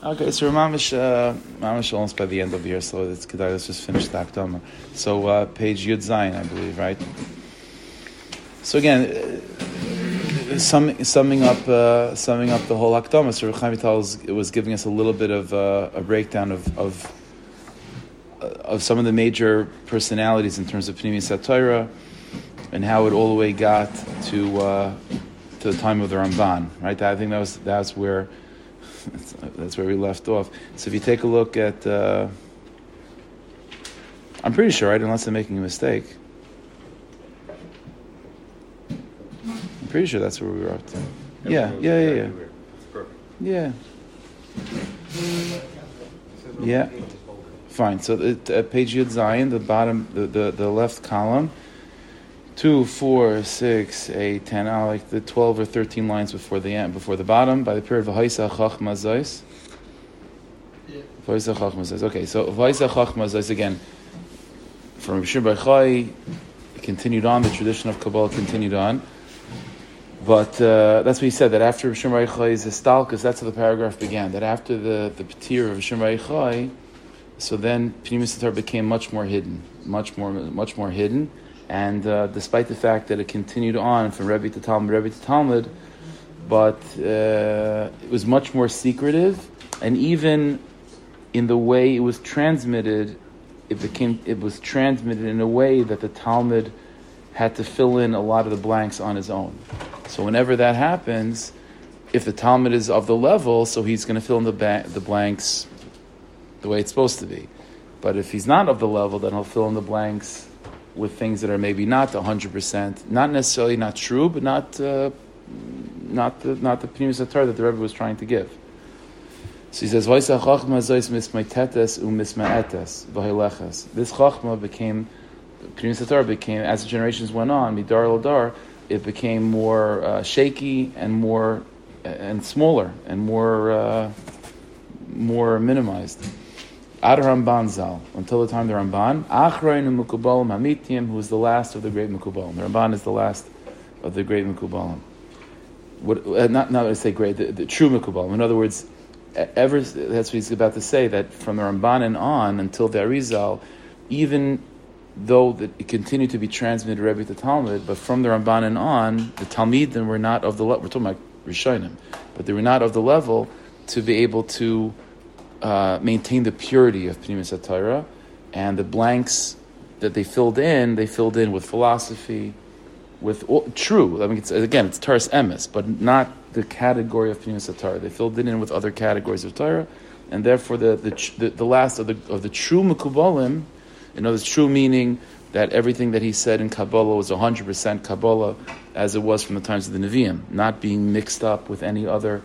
Okay, so we're mamish almost by the end of the year, so it's kedai. Let's just finish the Akdama. So page Yud Zayin, I believe, right? So again, summing up the whole Akdama. So Chaim Vital was giving us a little bit of a breakdown of some of the major personalities in terms of Pneumius HaTorah and how it all the way got to the time of the Ramban, right? I think that's where we left off. So if you take a look at, I'm pretty sure, right, unless I'm making a mistake, I'm pretty sure that's where we were up to. Yeah. Yeah. Fine. So page Yud Zayin, the bottom, the left column, 2, 4, 6, 8, 10, like the 12 or 13 lines before the bottom, by the period V'haisa Chachma Zos. V'haisa Chachma Zos. Okay, so V'haisa Chachma Zos again, from Rishon Bar Chai, continued on, the tradition of Kabbalah continued on. But that's what he said, that after Rishon Bar Chai's Estalkus, that's how the paragraph began, that after the Petir of Rishon Bar Chai, so then Pneumius HaTorah became much more hidden. And despite the fact that it continued on from Rebbe to Talmud, but it was much more secretive, and even in the way it was transmitted, it was transmitted in a way that the Talmud had to fill in a lot of the blanks on his own. So whenever that happens, if the Talmud is of the level, so he's going to fill in the blanks the way it's supposed to be. But if he's not of the level, then he'll fill in the blanks with things that are maybe not 100%, not necessarily not true, but not the Pneumius HaTorah that the Rebbe was trying to give. So he says, This Chachma became, Pneumius HaTorah became, as the generations went on, Midar Ladar, it became more shaky and more and smaller and more minimized. Ad Ramban Zal, until the time of the Ramban, Achroinu Mukubalim Hamitiyim, who is the last of the great Mukubalim. The Ramban is the last of the great Mukubalim. Not to say great, the true Mukubalim. In other words, that's what he's about to say, that from the Ramban and on until the Arizal, even though it continued to be transmitted Rebbe to Talmud, but from the Ramban and on, the Talmidim were not of the level, we're talking about Rishonim, but they were not of the level to be able to maintain the purity of Pneumius HaTorah, and the blanks that they filled in with philosophy, with true. I mean, it's Taras Emes, but not the category of Pneumius HaTorah. They filled it in with other categories of Torah, and therefore the last of the true Mekubalim, in other words, true meaning that everything that he said in Kabbalah was 100% Kabbalah, as it was from the times of the Nevi'im, not being mixed up with any other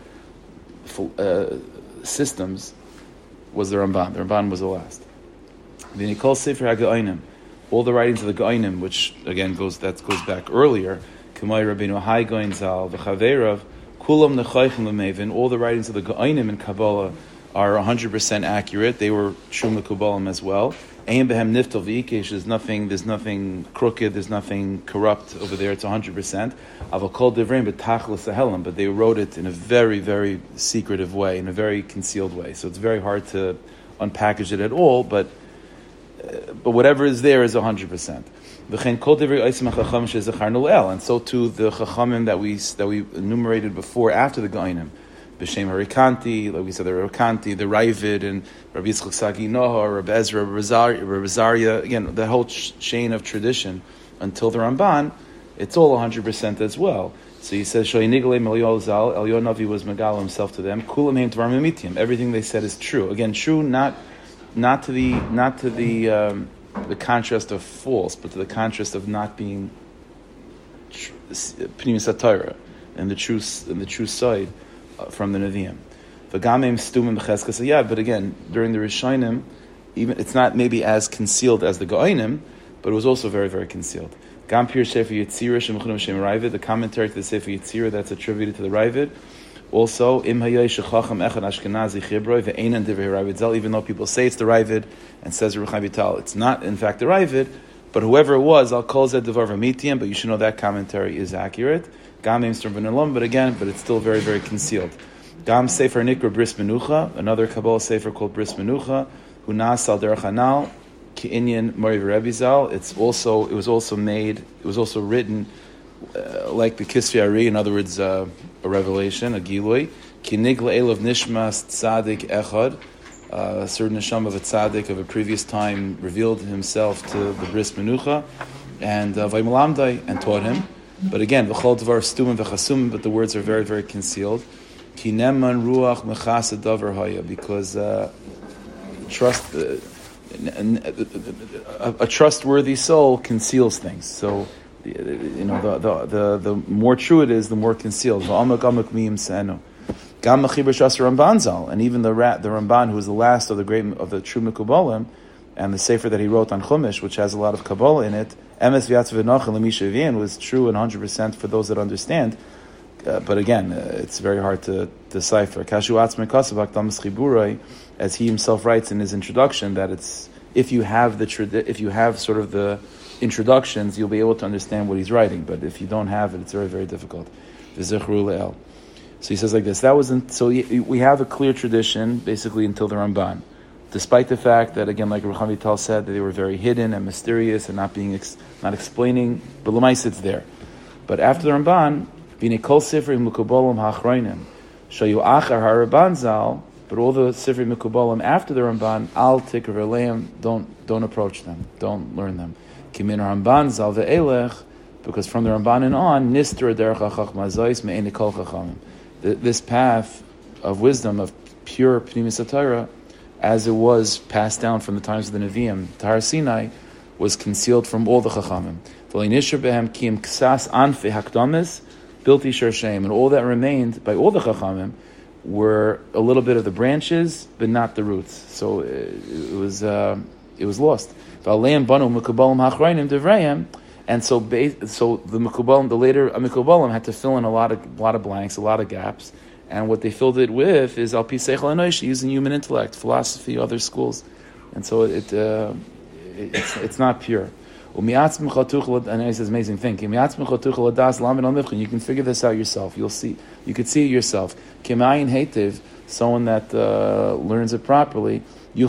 systems, was the Ramban. The Ramban was the last. The Nikol Sefer HaGeonim, all the writings of the Geonim, which again goes back earlier, K'may Rabbeinu Hai Goin Zal, V'Chaverav, Kulam Nechaychim L'Mevin, all the writings of the Geonim in Kabbalah are 100% accurate. They were Shum L'Kubalim as well. Ein Behem Niftal V'Ikesh, there's nothing crooked, there's nothing corrupt over there, it's 100%. Aval Kol Devreim B'Tachlis Sahelim, but they wrote it in a very, very secretive way, in a very concealed way. So it's very hard to unpackage it at all, but whatever is there is 100%. V'chein Kol Devrei Oisim HaChachamim Shezacharnu Le'el, and so too the Chachamim that we enumerated before after the Geonim. B'Shem Harikanti, like we said, the Harikanti, the Ravid, and Rabbi Yitzchak Sagi Noah, Rabbi Ezra, Rabbi Zaria, again, the whole chain of tradition until the Ramban, it's all 100% as well. So he says, Shoyinigale Meliyol Zal, Elyon Navi was Megal himself to them, Kulam Heim Tvarim Amitiyim, everything they said is true. Again, true not to the contrast of false, but to the contrast of not being Pneumius HaTorah and the true side from the Nevi'im. V'gamim stumim b'cheskas hayad. But again, during the Rishonim, even it's not maybe as concealed as the Geonim, but it was also very, very concealed. Gam Pir Sefer Yetzirah Shemchunim Shem Ravid, the commentary to the Sefer Yetzirah that's attributed to the Ravid. Also, Im Hayay Shechacham Echad Ashkenazi Chibroi Ve'enan Divrei Ravid Zal. Even though people say it's the Ravid and says Ruchai Vital, it's not in fact the Ravid. But whoever it was, I'll call Zed Devar V'Mitiyim. But you should know that commentary is accurate. But it's still very, very concealed. Gam Sefer Nikra Bris Menucha, another Kabbalah Sefer called Bris Menucha, Hu Nas Al Derech Hanal, Ki Inyan Mori Rebbe Zal. It was also written like the Kisvei Ari, in other words, a revelation, a Gilui. Ki Nigla Elav Nishmas Tzadik Echad, a certain neshama of a tzaddik of a previous time revealed himself to the Bris Menucha, and Vaymalamdai, and taught him. But again, v'chol dvar stumim v'chasumim, but the words are very, very concealed. Ki neman ruach mechasa davar haya, because a trustworthy soul conceals things. So, the more true it is, the more concealed. V'amak amak miyim se'enu. Gam mechiber shas Ramban Zal, and even the Ramban, who was the last of the true Mekubalim, and the sefer that he wrote on Chumash, which has a lot of Kabbalah in it, Emes v'yatzav v'nochen l'misha v'yin, was true and 100% for those that understand. But again, it's very hard to decipher. Kashu atzmei kasav hakdamas chiburoi, as he himself writes in his introduction, that it's if you have sort of the introductions, you'll be able to understand what he's writing. But if you don't have it, it's very, very difficult. V'zechru le'el. So he says like this. We have a clear tradition basically until the Ramban, despite the fact that, again, like Rucham Vital said, that they were very hidden and mysterious and not explaining. But l'mais, it's there. But after the Ramban, v'nei kol sifrei mekubalim ha'achronim shayu achar ha'Ramban Zal. But all the sifrei mekubalim after the Ramban, al tikar aleim, don't approach them, don't learn them. Ki min Ramban Zal ve'elech, because from the Ramban and on, nistra derech ha'chachma zayis me'enei kol chachamim. This path of wisdom, of pure Pnimis HaTorah, as it was passed down from the times of the Nevi'im, Tahar Sinai, was concealed from all the Chachamim. And all that remained by all the Chachamim were a little bit of the branches, but not the roots. So it was lost. And so the Mekubalim, the later Mekubalim, had to fill in a lot of blanks, a lot of gaps. And what they filled it with is Al Pi Seichel Enoshi, using human intellect, philosophy, other schools. And so it's not pure. And it's an amazing thing. You can figure this out yourself. You could see it yourself. Someone that learns it properly.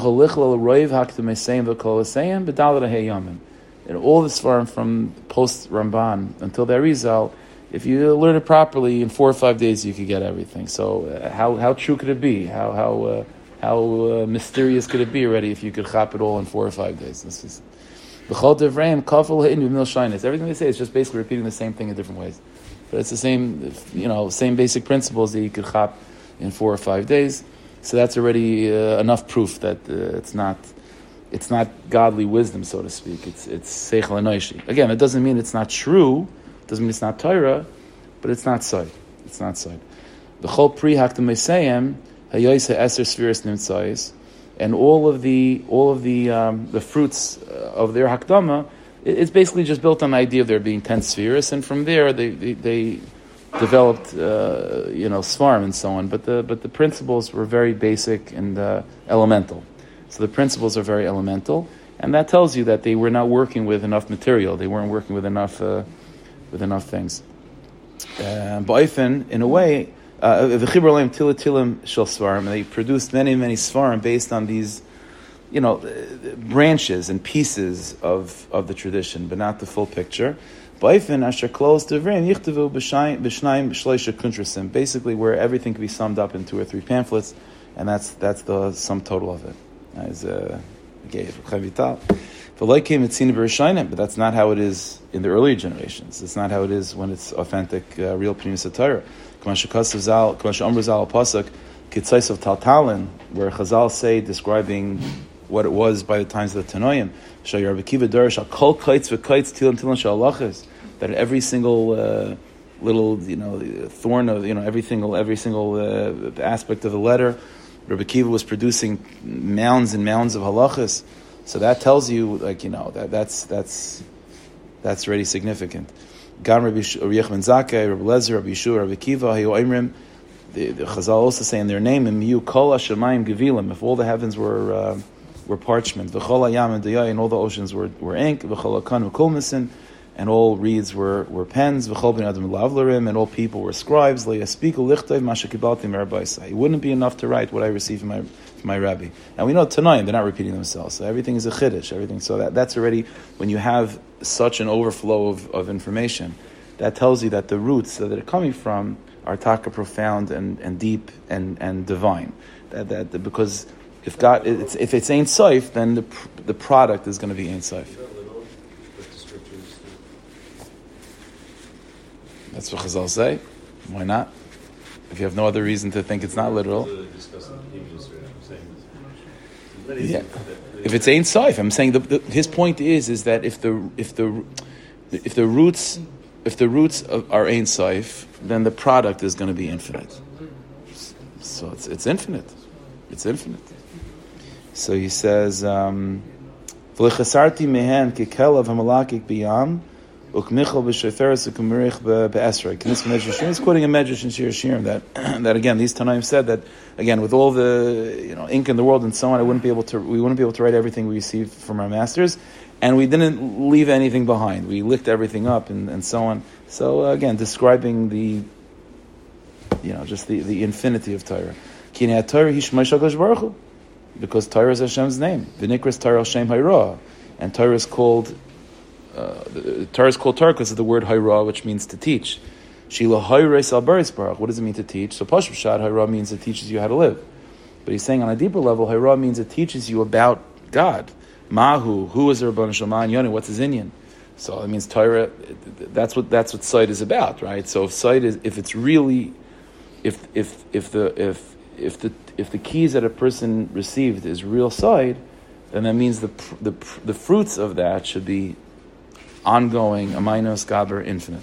And all this from post Ramban until the Arizal, if you learn it properly, in 4 or 5 days you could get everything. So how true could it be? How mysterious could it be already if you could chop it all in 4 or 5 days? This is everything they say is just basically repeating the same thing in different ways, but it's the same basic principles that you could chop in 4 or 5 days. So that's already enough proof that it's not godly wisdom, so to speak. It's seichel enoshi. Again, it doesn't mean it's not true. It doesn't mean it's not Torah, but it's not side. It's not side. The whole pri hakdam meisayim hayoyse eser spheres nimtzayis, and all of the fruits of their hakdama, it's basically just built on the idea of there being 10 spheres, and from there they developed svarim and so on. But the principles were very basic and elemental. So the principles are very elemental, and that tells you that they were not working with enough material. They weren't working with enough things. Ba'ifin, in a way, the Chibur Leim Tilim Shel Svarim, and they produced many, many Svarim based on these, branches and pieces of the tradition, but not the full picture. Ba'ifin Asher Klos Devrim Yichtavu B'Shnaim Shleisha Kuntrasim, basically where everything can be summed up in 2 or 3 pamphlets, and that's the sum total of it. As gave Chavital. But that's not how it is in the earlier generations. It's not how it is when it's authentic, real Pnimis HaTorah. Kitzais of Taltalin, where Chazal say, describing what it was by the times of the Tanoim, that every single little thorn of every single aspect of the letter, Rabbi Kiva was producing mounds and mounds of halachas. So that tells you, that's already significant. Gam Rabbi Yechman Zakkai, Rabbi Lezer, Rabbi Yeshua, Rabbi Kiva, Hayu Oimrim. The Chazal also say in their name, Miyu Kol Hashemayim Gevilim, if all the heavens were parchment, V'chol Hayam and Diyai, and all the oceans were ink, V'chol Akan V'kol Misin, and all reeds were pens, and all people were scribes. It wouldn't be enough to write what I received from my rabbi. And we know Tanaim, they're not repeating themselves. So everything is a chiddush, everything. So that's already, when you have such an overflow of information, that tells you that the roots that they're coming from are taka profound and deep and divine. Because if it's Ein Sof, then the product is going to be Ein Sof. That's what Chazal say. Why not? If you have no other reason to think it's not literal. Yeah. If it's Ein Sof, I'm saying his point is that if the roots are Ein Sof, then the product is going to be infinite. So it's infinite. It's infinite. So he says, "V'lechasarti mehen kekelav hamalakik biyam ukmichal b'sheferes u'kumirich be'esrei." He's quoting a medrash in Shir Shirim that again these Tanaim said that again with all the ink in the world and so on, we wouldn't be able to write everything we received from our masters, and we didn't leave anything behind. We licked everything up and so on. So again, describing the just the infinity of Torah. Kinei Torah hishmai shakadosh baruch hu. Because Torah is Hashem's name. V'nikras Torah Shem Hayra, and Torah is called Torah because of the word Hayra, which means to teach. Shila Hayres al Baris Baruch. What does it mean to teach? So Pashut Pshat Hayra means it teaches you how to live. But he's saying on a deeper level, Hayra means it teaches you about God. Mahu, who is the Rabban Shalman Yoni? What's his Inyan? So it means Torah. That's what Sight is about, right? So if Sight is, if it's really, if the keys that a person received is real Sight, then that means the fruits of that should be ongoing, amainos gaber, infinite.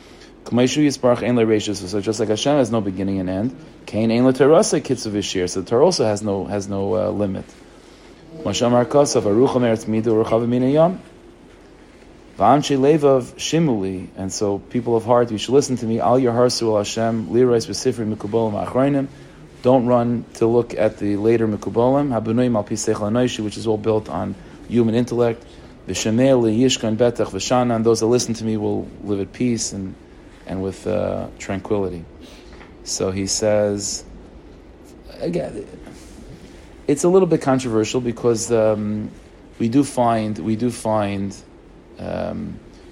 So just like Hashem has no beginning and end, Kain ein l'terasa kitzav v'shir. So the Torah also has no limit. Mashamar kasav arucha meretz midu uruchav minayam. V'amshei levav shimuli. And so people of heart, you should listen to me. Al yarharsu al Hashem lirais b'sifri mikubolim achrayim. Don't run to look at the later mikubolim. Habunoim al pi seichel anoishi, which is all built on human intellect. V'shemei liyishkan betach v'shanan. Those that listen to me will live at peace and with tranquility. So he says, again, it's a little bit controversial because we do find we do find the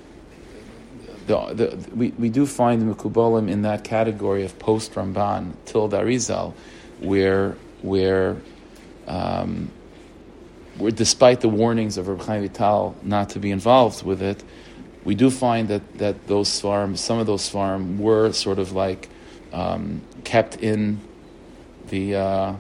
Mekubalim in that category of post Ramban till Darizal, where despite the warnings of Reb Chaim Vital not to be involved with it, we do find that those svarim, some of those svarim were sort of like kept in the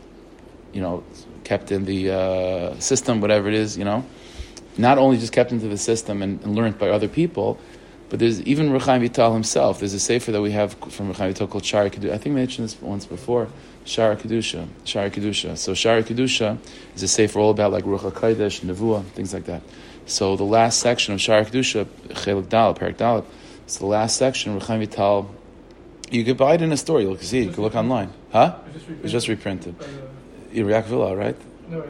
system, whatever it is, not only just kept into the system and learned by other people, but there's even Reb Chaim Vital himself. There's a sefer that we have from Reb Chaim Vital called Shari Kedusha. I think I mentioned this once before. Shari Kedusha. So Shari Kedusha is a sefer all about like Ruach HaKodesh, Nevuah, things like that. So the last section of Shari Kedusha, Chelik Dal, Perik Dalet, it's the last section, Reb Chaim Vital. You could buy it in a store, you can see it, you can look online. Huh? It's just reprinted. Iriak Villa, right? No,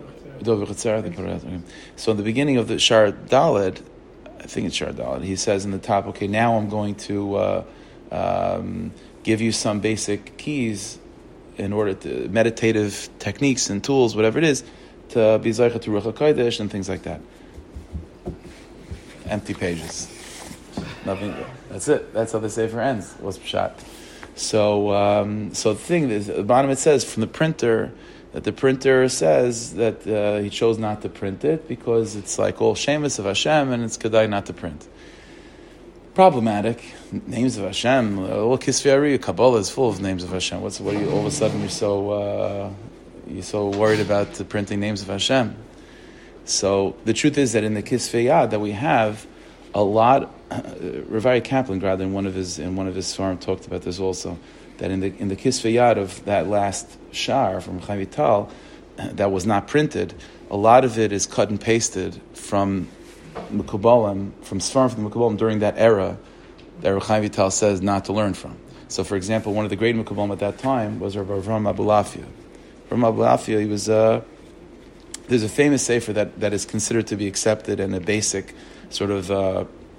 so in the beginning of the Shar Dalet, I think it's Shar Dalet, he says in the top, okay, now I'm going to give you some basic keys in order to, meditative techniques and tools, whatever it is, to be Zaycha to Ruach HaKodesh and things like that. Empty pages. Nothing. That's it. That's how the sefer ends. Was pshat. So the thing is, at the bottom it says from the printer that the printer says that he chose not to print it because it's like all shemus of Hashem and it's kedai not to print. Problematic. Names of Hashem. All Kisvei Ari, Kabbalah is full of names of Hashem. What are you all of a sudden you're so worried about the printing names of Hashem? So the truth is that in the Kisvei Yad that we have a lot. Ravari Kaplan, rather, in one of his farm talked about this also. That in the Kisvei Yad of that last shar from Chaim Vital that was not printed, a lot of it is cut and pasted from Mekubalim, from Sfarim from the Mekubalim during that era that Chaim Vital says not to learn from. So, for example, one of the great Mekubalim at that time was Rav Avram Abulafia. Avram Abulafia, he was there's a famous sefer that is considered to be accepted and a basic sort of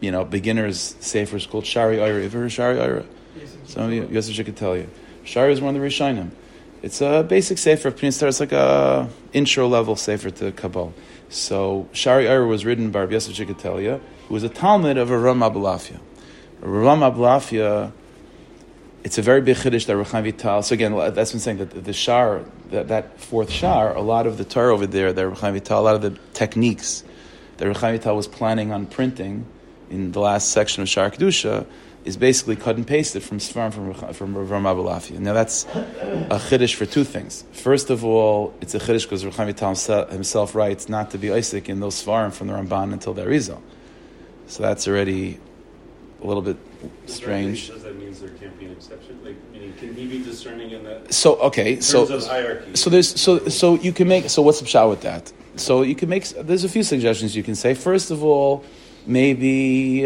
beginners sefer called Shari Ira. Have you heard of Shari Ira? Some of you, Yosef could tell you. Shari is one of the Rishonim. It's a basic sefer of Pnei. It's like a intro level sefer to Kabbalah. So Shari Ira was written by Rabbi Yosef Chikatelia, who was a Talmud of Rav Abulafia. Rav Abulafia, it's a very big chiddush that Rav Chaim Vital. So again, that's been saying that the shar, that fourth shar, a lot of the Torah over there, that Rav Chaim Vital, a lot of the techniques that Rav Chaim Vital was planning on printing in the last section of Shar Kedusha is basically cut and pasted from Sfarim from Rav Abulafia. Now that's a chiddush for two things. First of all, it's a chiddush because Rav Chaim Vital himself writes not to be Isaac in those Sfarim from the Ramban until the Arizal. So that's already a little bit strange. Does that mean there can't be an exception? Like, meaning, can he be discerning in that? So okay, in terms of hierarchy. So you can make. So what's the pshat with that? So you can make. There's a few suggestions you can say. First of all, maybe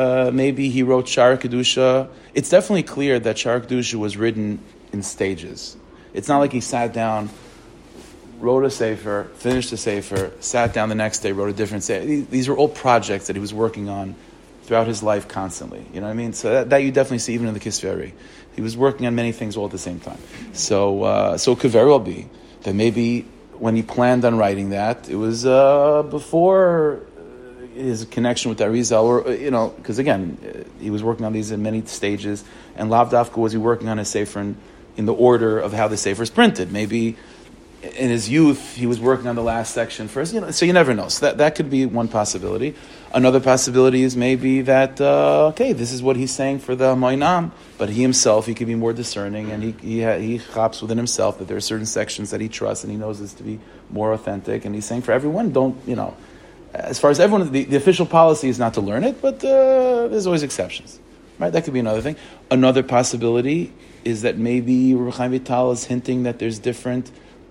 he wrote Shar Kedusha. It's definitely clear that Shar Kedusha was written in stages. It's not like he sat down, wrote a sefer, finished a sefer, sat down the next day, wrote a different sefer. These were all projects that he was working on throughout his life constantly. You know what I mean? So that you definitely see even in the Kisveri. He was working on many things all at the same time. So it could very well be that maybe when he planned on writing that, it was before his connection with Arizal, or, because again, he was working on these in many stages, and Lav Dafka was he working on his sefer in the order of how the sefer is printed. Maybe in his youth, he was working on the last section first. So you never know. So that could be one possibility. Another possibility is maybe that this is what he's saying for the Moinam, but he himself, he could be more discerning, and he chops within himself that there are certain sections that he trusts and he knows this to be more authentic, and he's saying for everyone, as far as everyone, the official policy is not to learn it, but there's always exceptions, right? That could be another thing. Another possibility is that maybe Rav Chaim Vital is hinting that there's different.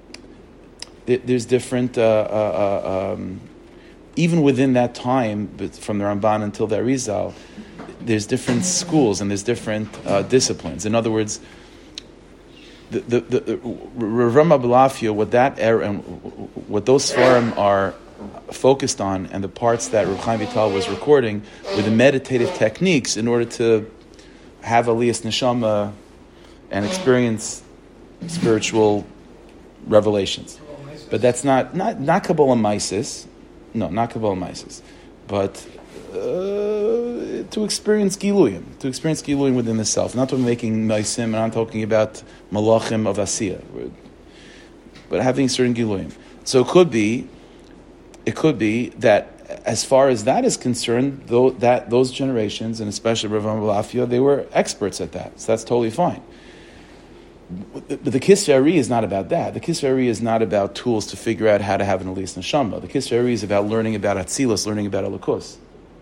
Even within that time, but from the Ramban until the Arizal, there's different schools and there's different disciplines. In other words, the Rav Abulafia, what that era and what those Sfarim are focused on, and the parts that Rav Chaim Vital was recording, were the meditative techniques in order to have Aliyas Neshama and experience spiritual revelations. But that's not Kabbalah Maisis. No, not Kabbalah Maisis. But to experience Giluyim within the self. Not making Maisim, and I'm talking about Malachim of Asiya. But having certain Giluyim. So it could be that as far as that is concerned, those generations, and especially Rav Abulafia, they were experts at that. So that's totally fine. But the Kisveri is not about that. The Kisveri is not about tools to figure out how to have an Aliyas Neshama. The Kisveri is about learning about Atzilus, learning about Elokus.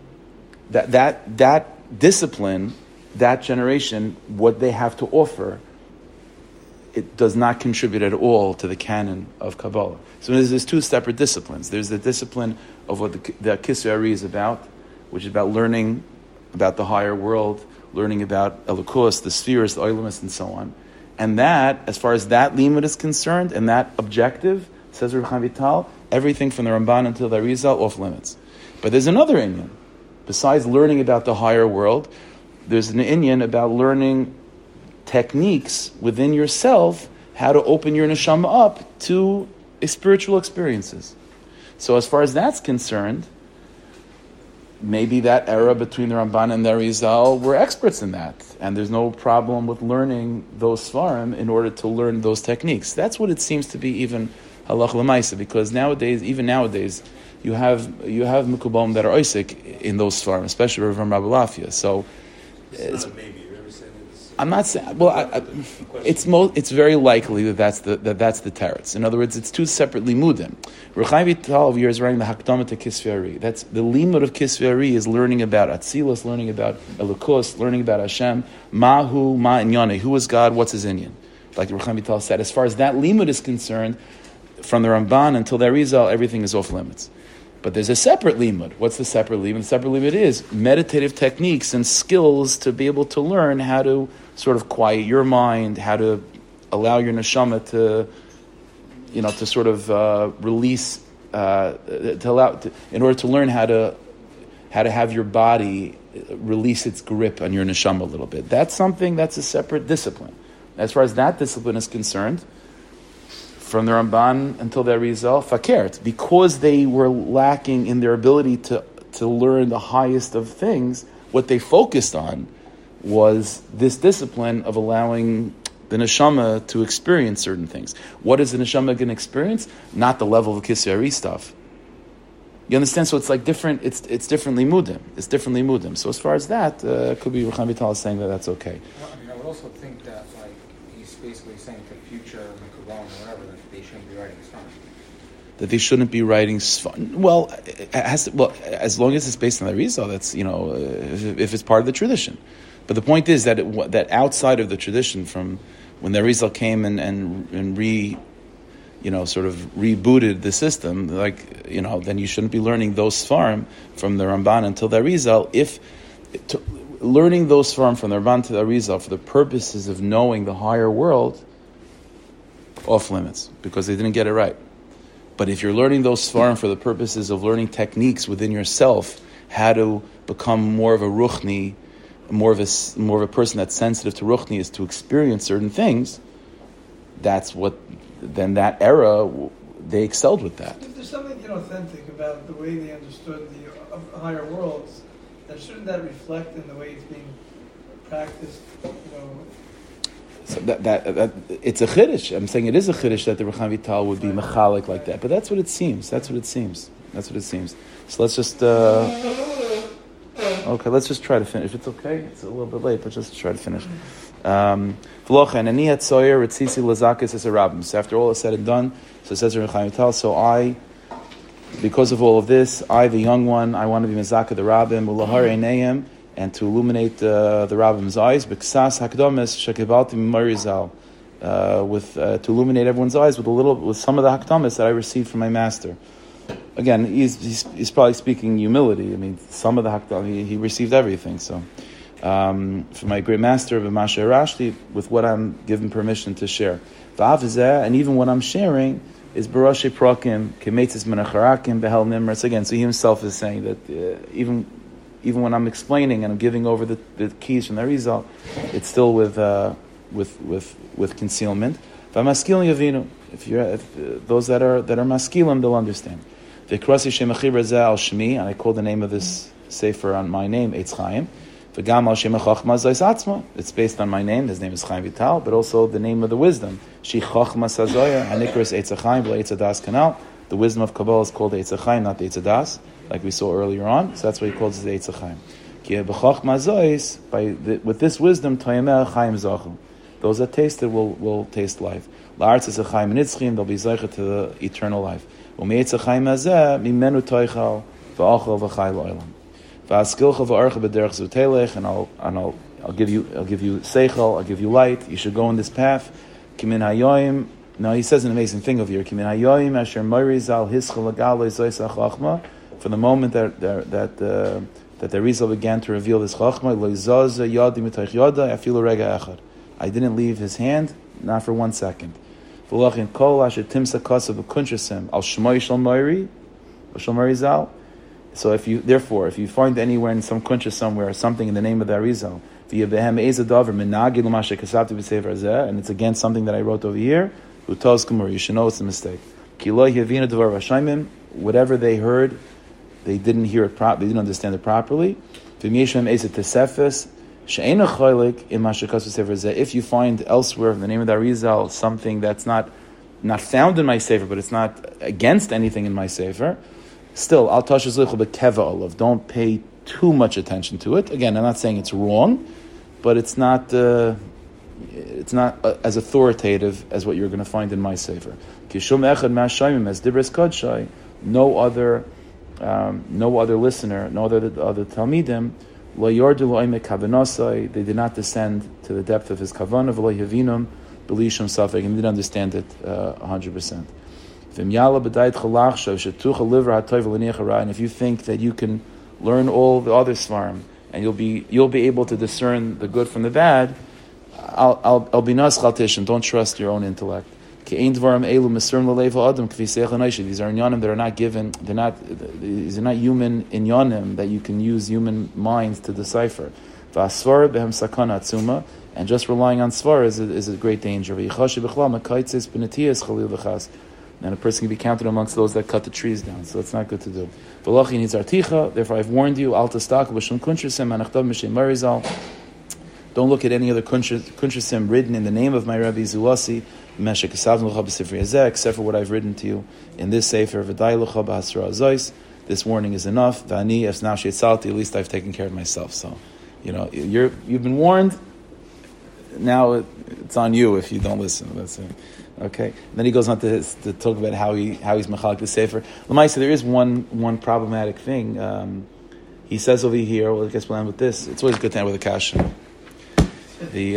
That discipline, that generation, what they have to offer, it does not contribute at all to the canon of Kabbalah. So there's two separate disciplines. There's the discipline of what the Kisveri is about, which is about learning about the higher world, learning about Elokus, the spheres, the Oilimus, and so on. And that, as far as that limud is concerned, and that objective, says Rav Chaim Vital, everything from the Ramban until the Arizal, off limits. But there's another inyan. Besides learning about the higher world, there's an inyan about learning techniques within yourself, how to open your neshama up to spiritual experiences. So as far as that's concerned, maybe that era between the Ramban and the Arizal were experts in that, and there's no problem with learning those Svarim in order to learn those techniques. That's what it seems to be even halach l'maisa, because nowadays, you have Mekubalim that are Isaac in those Svarim, especially Rav Abulafia. So it's not a maybe. I'm not saying. Well, it's very likely that's the teretz. In other words, it's two separate limudim. Rav Chaim Vital over here is writing the Hakdama to Kisveri. That's the limud of Kisveri is learning about Atzilus, learning about Elokus, learning about Hashem. Mahu ma inyane. Who is God? What's his inyan? Like Rav Chaim Vital said, as far as that limud is concerned, from the Ramban until the Arizal, everything is off limits. But there's a separate limud. What's the separate limud? The separate limud is meditative techniques and skills to be able to learn how to sort of quiet your mind, how to allow your neshama to sort of release, in order to learn how to how to have your body release its grip on your neshama a little bit. That's a separate discipline. As far as that discipline is concerned, from the Ramban until the Arizal, fakert, because they were lacking in their ability to learn the highest of things, what they focused on was this discipline of allowing the neshama to experience certain things. What is the neshama going to experience? Not the level of Kisari stuff. You understand? So it's like different. It's different limudim. It's different limudim. So as far as that, could be Rucham Vital saying that that's okay. Well, I would also think that he's basically saying to future Mekubalim or whatever that they shouldn't be writing Sfar. That they shouldn't be writing Sfar. Well, as long as it's based on the Rizal, that's if it's part of the tradition. But the point is that that outside of the tradition, from when the Rizal came and sort of rebooted the system, then you shouldn't be learning those Sfarim from the Ramban until the Arizal. Learning those Sfarim from the Ramban to the Arizal for the purposes of knowing the higher world, off limits, because they didn't get it right. But if you're learning those Sfarim for the purposes of learning techniques within yourself, how to become more of a Ruchni, more of a person that's sensitive to Ruchni, is to experience certain things, then that era, they excelled with that. If there's something authentic about the way they understood the higher worlds, then shouldn't that reflect in the way it's being practiced? So that it's a chiddush. I'm saying it is a chiddush that the Rucham Vital would be mechalik like that. But that's what it seems. So let's just let's just try to finish. If it's okay, it's a little bit late, but just try to finish. So after all is said and done, so says Rucham Vital, so I, because of all of this, I, the young one, I want to be mezaka the rabbim, ulahar einayim, and to illuminate the rabbim's eyes, b'ksas hakdamis shekibalti m'marizal, to illuminate everyone's eyes with some of the hakdamis that I received from my master. Again, he's probably speaking humility. I mean, some of the hakdamis, he received everything. So, from my great master of Masha Rashti, with what I'm given permission to share, and even what I'm sharing is Barashe Prakim, Kemetzis Menacharakim, Behel Nimras. Again, so he himself is saying that even when I'm explaining and I'm giving over the keys from the Arizal, it's still with concealment. V'maskilim yavinu. If those that are maskilim, they'll understand. V'krasi shemachir razeh al shmi, and I call the name of this sefer on my name, Eitz Chaim. V'gam al shem chachma zayis atzma. It's based on my name. His name is Chaim Vital, but also the name of the wisdom. She chachma sazoya hanikras Eitz Chaim v'Eitz Adas kanal. The wisdom of Kabbalah is called Eitz Chaim, not Eitz Adas, like we saw earlier on. So that's what he calls it, Eitz Chaim. Ki b'chachma zayis, with this wisdom, toyemeh Chaim zachu. Those that taste it will taste life. La'artz is a Chaim nitzchim. They'll be zeicha to the eternal life. U'meitz Chaim hazeh mimenu toichal v'achal v'chai lo'elam. V'askilcha v'archa b'derech zutelech, and I'll give you seichel. I'll give you light. You should go in this path. Kimin hayoyim. Now he says an amazing thing over here. Kimin hayoyim asher moirizal hischel agaloi zois hachachma. From the moment that the Rizal began to reveal this chachma, lo zaza yadi mitoich yada afilu rega echad. I didn't leave his hand, not for 1 second. V'lachin kol asher timsa kasav b'kuntrasim al shmoi shal moiri zal. So if you find anywhere in some kuntra somewhere something in the name of the Arizal, and it's against something that I wrote over here, you should know it's a mistake. Whatever they heard, they didn't hear it properly, they didn't understand it properly. If you find elsewhere in the name of the Arizal something that's not found in my sefer, but it's not against anything in my sefer, still, al tashizlichu bekeva olav. Don't pay too much attention to it. Again, I'm not saying it's wrong, but it's not as authoritative as what you're going to find in my sefer. Kishum echad ma'ashayim as dibres kodshai. No other listener, no other talmidim. Lo yordu lo'imek kavanasai. They did not descend to the depth of his kavanah. V'lo yavinum b'lishum safek, and they didn't understand it 100%. And if you think that you can learn all the other svarim and you'll be able to discern the good from the bad, I'll be naschal tish, and don't trust your own intellect. These are inyanim that are not given. These are not human inyanim that you can use human minds to decipher. And just relying on svar is a great danger. And a person can be counted amongst those that cut the trees down. So it's not good to do. Therefore, I've warned you. Don't look at any other kuntrasim written in the name of my Rabbi Zuasi, except for what I've written to you in this sefer. This warning is enough. At least I've taken care of myself. So, you've been warned. Now it's on you if you don't listen. That's it. Okay. Then he goes on to talk about how he's mechalik the sefer. L'maisa, there is one problematic thing. He says over here. Well, I guess we'll end with this. It's always good to end with a kasha. He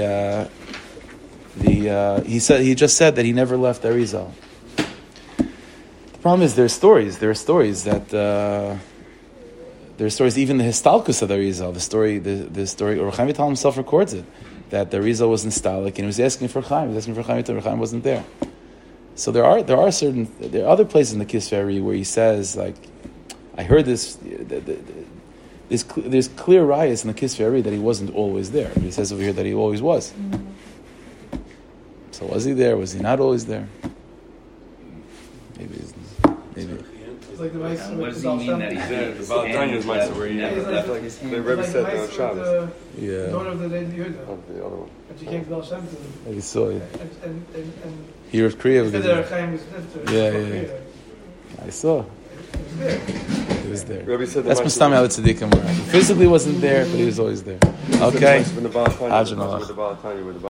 just said that he never left Arizal. The problem is there are stories that even the Histalkus of the Arizal, the story or Chaim Vital himself records it, that the Arizal was nostalgic and he was asking for Chaim. He was asking for Chaim Vital, Chaim wasn't there. So there are other places in the Kisvei where he says, like, I heard this. There's clear rayas in the Kisvei that he wasn't always there. But he says over here that he always was. So was he there? Was he not always there? Maybe. It's like the Meister What with does the he mean Baal that Shem he's Tov. The Baal Tanya's Meister where he never never left. left. Like the Rebbe It's said like on Meister Shabbos. with the daughter of the Lady Yehuda. Of the other one. And she came to Baal Shem Tov. He saw it. And He was Kriya. he said that Chaim was nifter. Yeah. I saw. He was there. He was there. Rebbe said That's Meister Mustami al Tzaddikim. He physically wasn't there, but he was always there. Okay. When the Baal Tanya Ajin with the Baal Tanya with the